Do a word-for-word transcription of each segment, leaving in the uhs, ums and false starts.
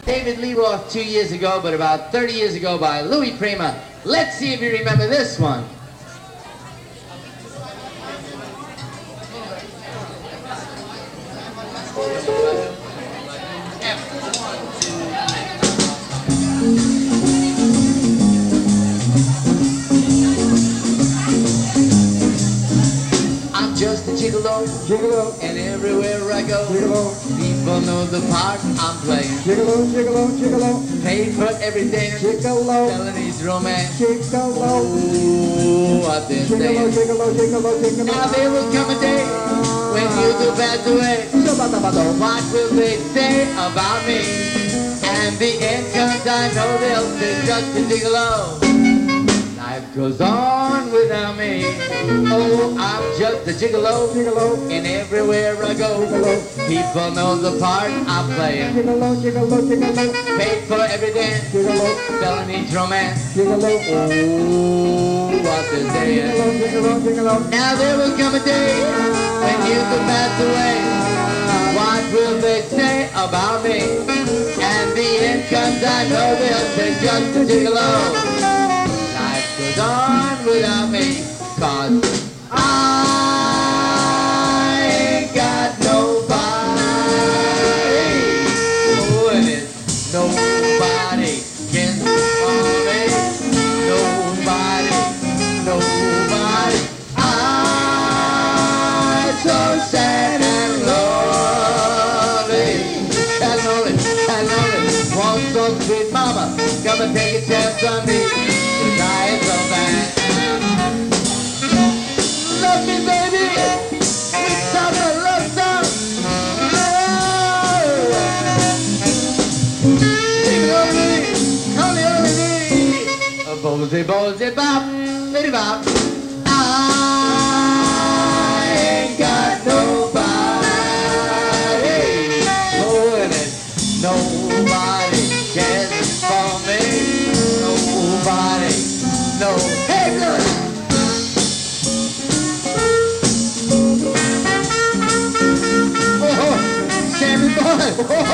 David Lee Roth two years ago, but about thirty years ago by Louis Prima. Let's see if you remember this one. I'm just a gigolo, Gigolo, and everywhere I go, gigolo, people know the part I'm playing. gigolo, gigolo, gigolo, Paid for every dance, gigolo, felonies, romance. gigolo, Ooh, what they're gigolo, saying. gigolo, gigolo, gigolo. Now there will come a day when you go bad away. What will they say about me? And the end comes, I know they'll say just a gigolo. Life goes on without me. Oh, I'm just a gigolo. Gigolo, And everywhere I go, gigolo, people know the part I'm playing. gigolo, gigolo, gigolo, Paid for every dance, gigolo, felonies, romance. gigolo, Oh, what they're saying. gigolo, gigolo, gigolo. Now there will come a day when you can pass away. What will they say about me? And the end comes, I know they'll say just a gigolo. Life goes on without me, cause I ain't got nobody. Oh, and it's nobody can call me. Nobody, nobody. I'm so sad and lonely. And lonely, and lonely. Want some sweet mama, come and take a chance on me. 'Cause I am so bad. Love me, baby. Stop the love song. Sing it over me. Only over me. A bosey, bosey, bop, bitty bop. I ain't got nobody. Oh, and it's nobody cares for me. Nobody, no. Hey, look. Oh, Sammy boy. Oh.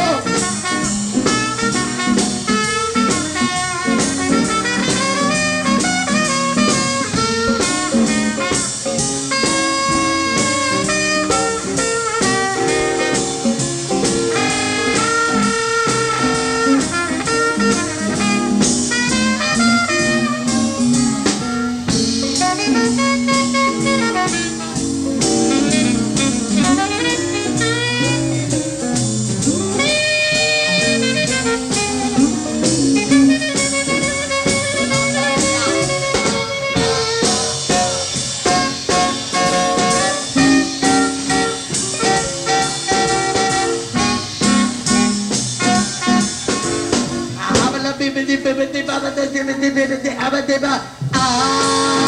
Ah,